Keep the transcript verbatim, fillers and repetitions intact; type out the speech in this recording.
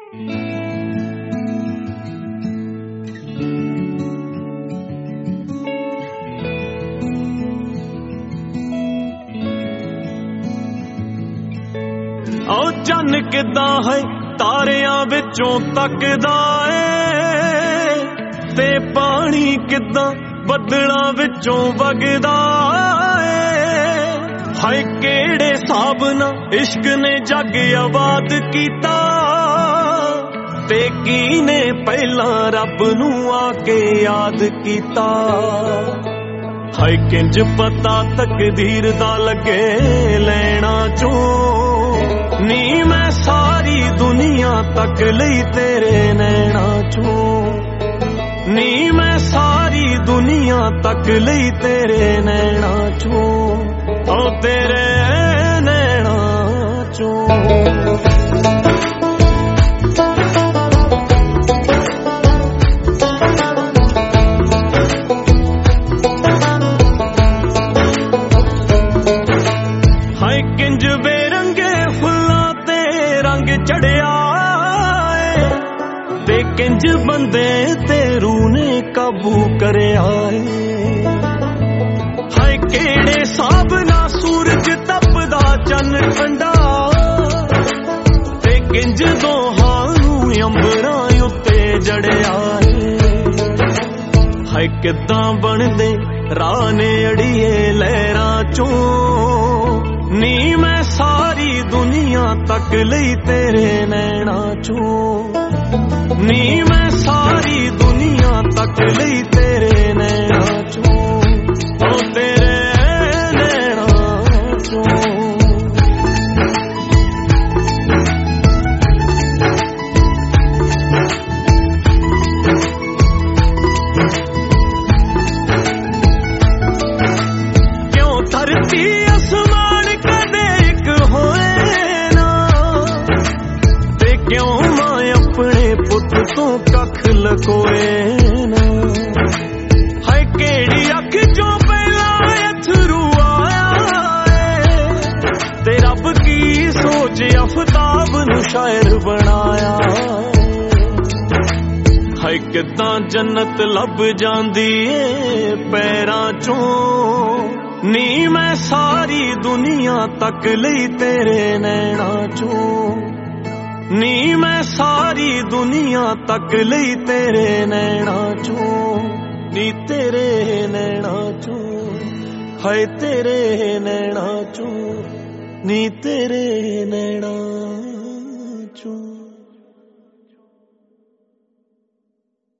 ओ चन्न किदां है तारियां विचों तकदा ए ते पानी किदां बदलां विचों वगदा ए हाय केड़े साब नाल इश्क ने जग आबाद कीता ते कीने पहलां रब नूं आके याद कीता हाय किंज पता तकदीर दा लगे लैना चों नी मैं सारी दुनिया तक लई तेरे नैना चों नी मैं सारी दुनिया तक लई तेरे नैना चों ओ तेरे नैना चों चढ़िया ते किंज बंदे तेरू ने काबू करया हाय केड़े साब ना सूरज तपदा चन ठंडा ते किंज दोहां नूं अंबरां उत्ते जड़िया हाय किदां बनदे राह ने अड़िए लहरां चों नी मैं सारी दुनिया तक लई तेरे नैना चों नी मैं सारी दुनिया तक लई तेरे नैना चों ओ तेरे नैना चों क्यों धरती तो कख लकोए ना हाय केड़ी अख चों पहला अथरू आया ते रब की सोच अफताब नूं शायर बनाया हाय किदां जन्नत लब जांदी ए पैरां चों नी मैं सारी दुनिया तक लई तेरे नैना चों नी मैं सारी दुनिया तक लई तेरे नैना चों नी तेरे नैना चों हाय तेरे नैना चों नी तेरे नैना